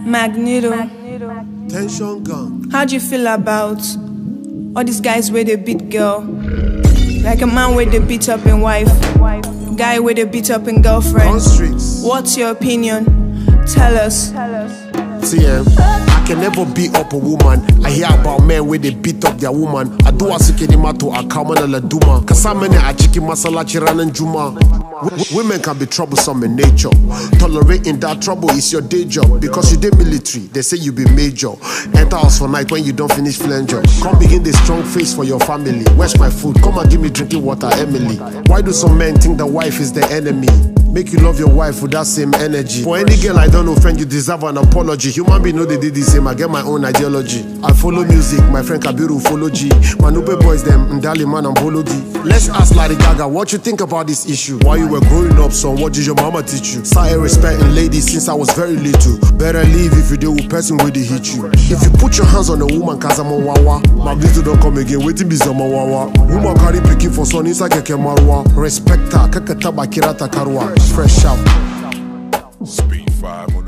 Magneto. Tension gun. How do you feel about all these guys where they beat girl? Like a man where they beat up in wife, guy where they beat up in girlfriend. On streets. What's your opinion? Tell us. TM, I can never beat up a woman. I hear about men where they beat up their woman. I do a sikinima to a kamana la duma. Kasamene a chiki masala chiran and juma. Women can be troublesome in nature. Tolerating that trouble is your day job. Because you did military, they say you be major. Enter house for night when you don't finish flanger. Come begin the strong face for your family. Where's my food? Come and give me drinking water, Emily. Why do some men think the wife is the enemy? Make you love your wife with that same energy. For any girl I don't offend, you deserve an apology. Human being know they did the same, I get my own ideology. I follow music, my friend Kabiru follow G. Manupe boys them, Ndali man and Bolodi. Let's ask Lady Gaga, what you think about this issue? While you were growing up, son, what did your mama teach you? Started respecting ladies since I was very little. Better leave if you deal with person where they hit you. If you put your hands on a woman, cause I'm a wawa. My blue don't come again, waiting be some wawa. Woman carry picking for son, inside keke marwa. Respect her, kakataba kirata karwa. Fresh out. Speed 5 on